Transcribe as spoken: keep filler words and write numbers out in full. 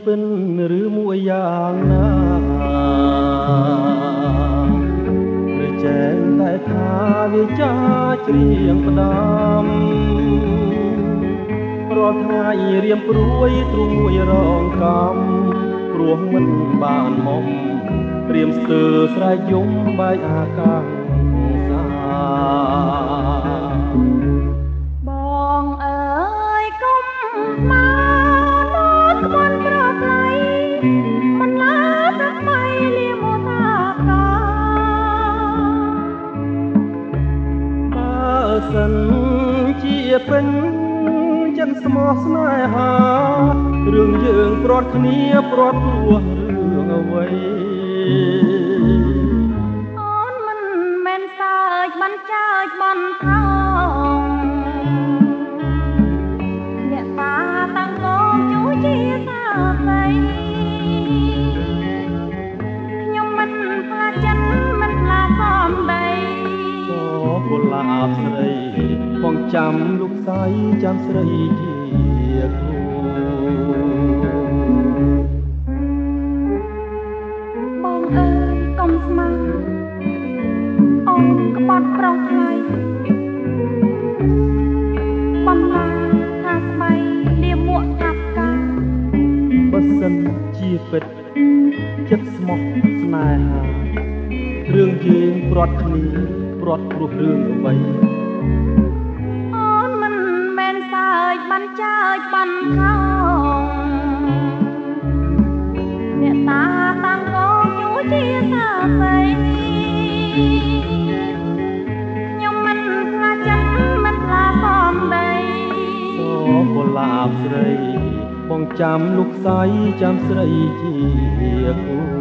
ពិនឬមួយយ៉ាងណាឬចែងតែថាវាចាច្រៀងផ្ដាំរាល់ថ្ងៃរៀមព្រួយទ្រួយរងកំព្រោះមិនបានមុំព្រាមស្ទើស្រែកយំបែកអាកាំងសាបងអើយកុំមកនោះក្បួនប្រផ្លៃមិនឡាដើម្បីលាមកថាកាបើសិនជាពេញចិនស្មោះស្នេហារឿងយើងព្រាត់គ្នាព្រាត់ព្រោះរឿងអ្វីអូនមិនមែនសើចមិនចើចមិនថោងអ្នកតាតាំងកងជួជាសាស្រីខ្ញុំមិនផ្លាចិនមិនផ្លាសំដីអូកុលាបស្រីបងចាំលោកស្រីចាំស្រីជាគ្រូបងអើយកុំស្មានអូនក្បត់ប្រុសថ្លៃបំឡាថាស្បៃលាមួកថាផ្កាបើសិនជាពិតចិត្តស្មោះស្នេហារឿងយើងព្រាត់គ្នាព្រាត់ព្រោះរឿងអ្វីអូនមិនមែនសើចបានចើចបានខោអ្នកតាតាំងកងជួជាសាស្រីខ្ញុំមិនផ្លាចិនមិនផ្លាសំដីអូកុលាបស្រីបងចាំលោកស្រីចាំស្រីជាគ្រូ